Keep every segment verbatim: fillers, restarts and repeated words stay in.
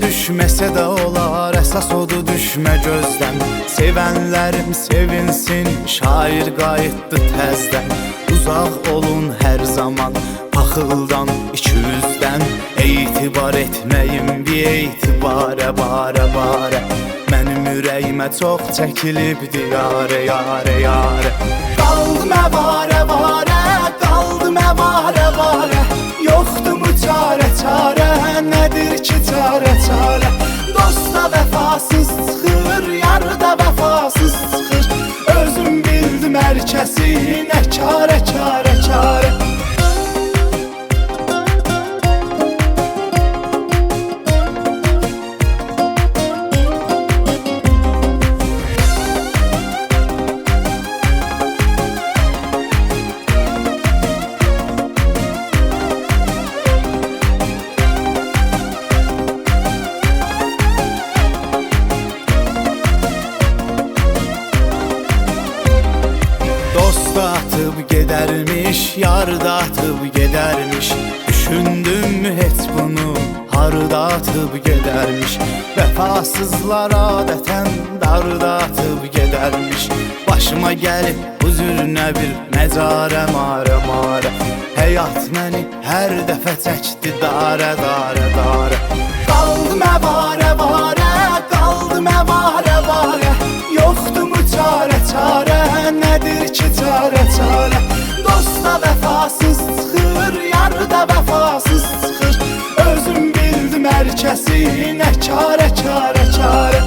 düşməsə də olar, əsas odur düşmə gözdən. Sevənlərim sevinsin, şair qayıtdı təzdən. Uzaq olun hər zaman paxıldan, iki üzdən. Etibar etməyim bir etibarə, barə, barə. Mənim ürəyimə çox çəkilibdi yarə, yarə, yarə. Qaldım əvarə, varə, qaldım əvarə, varə. Yoxdur mu çarə, çarə, nədir ki çarə, çarə. Dosta vəfasız çıxır, yarda vəfasız çıxır. Özüm bildim hər kəsi, nə çarə, çarə, çarə. Dosta atıp gedərmiş, yarda atıp gedərmiş. Düşündüm mü heç bunu, harda atıp gedərmiş. Vəfasızlar adətən darda atıp gedərmiş. Başıma gəlib bu zürnə bir məcarə, marə, marə. Həyat məni hər dəfə çəkdi darə, darə, darə. Qaldım əvarə, varə, qaldım əvarə, varə. Yoxdur mu çarə, çarə, nədir ki çarə, çarə. Dosta vəfasız çıxır, yarda vəfasız çıxır. Özüm bildim hər kəsi, nə çarə, çarə, çarə.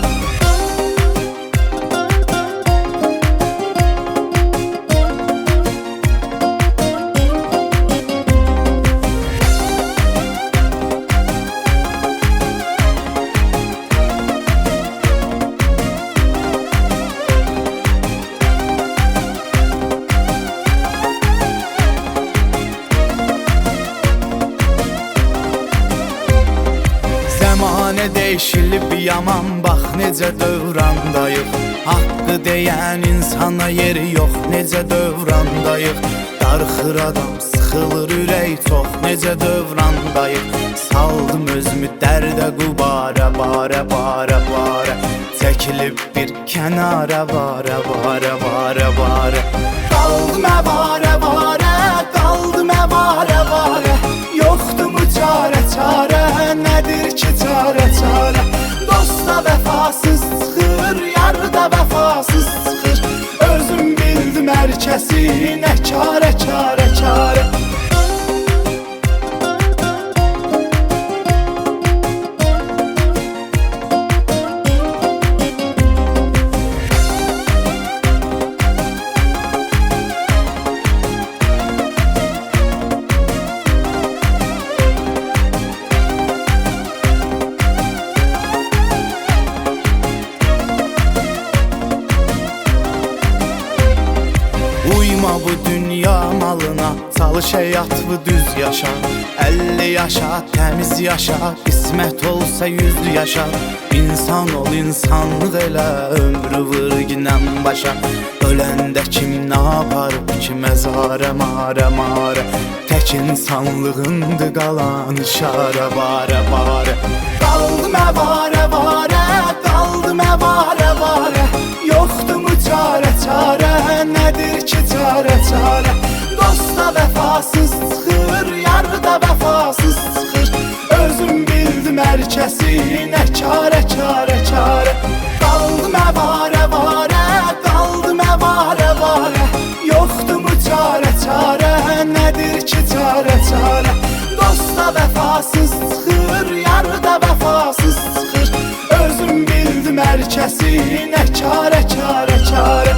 Zəmanə değişilib yaman, bax necə dövrandayıq. Haqqı deyən insana yeri yox, necə dövrandayıq. Darxır adam, sıxılır ürək çox, necə dövrandayıq. Saldım özümü dərdə qubarə, barə, barə, barə. Çəkilib bir kənara, barə, barə, barə, barə. Qaldım əvarə, varə, qaldım əvarə, varə. Yoxdur mu çarə, çarə, nədir ki çarə, çarə. Dosta vəfasız çıxır, yarda vəfasız çıxır. Özüm bildim hər kəsi, nə çarə, çarə, çarə. Uyma bu dünya malına, çalış həyat bu düz yaşa. Əlli yaşa, təmiz yaşa, qismət olsa yüz yaşa. İnsan ol, insanlıq elə, ömrü vır ginən başa. Öləndə kim nə aparıb ki məzarə, marə, marə. Tək insanlığındır qalan işarə, barə, barə. Qaldım əvarə, varə, qaldım əvarə, varə. Yoxdur mu çarə, çarə, nədir ki çarə, çarə. Dosta vəfasız çıxır, yarda vəfasız çıxır. Özüm bildim hər kəsi, nə çarə, çarə, çarə. Qaldım əvarə, varə, qaldım əvarə, varə. Yoxdur mu çarə, çarə, nədir ki çarə, çarə. Dosta vəfasız çıxır, yarda vəfasız çıxır. Özüm bildim hər kəsi, nə çarə, çarə, çarə.